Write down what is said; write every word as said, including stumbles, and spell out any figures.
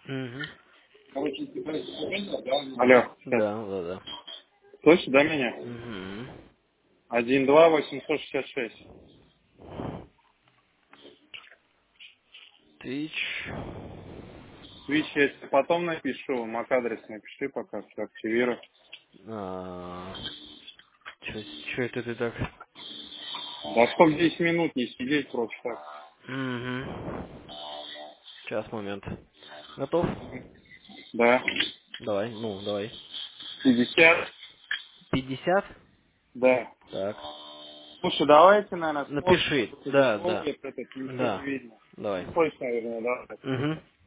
Угу. Алло, сейчас. Да, да, да. Слышишь, да, меня? Угу. Один два восемьсот шестьдесят шесть. Тысяч. Свич я тебе потом напишу, мак-адрес напиши пока, все активирую. А, чё, чё это ты так? Да сколько десять минут не сидеть просто так. Угу. Сейчас, момент. Готов? Да. Давай, ну, давай. пятьдесят. Пятьдесят. Да. Так. Слушай, давайте, наверное, сможешь, Напиши. по Да, телефону, да. если это ничего не Да. видно. Давай. Не хочешь, наверное, да? Угу.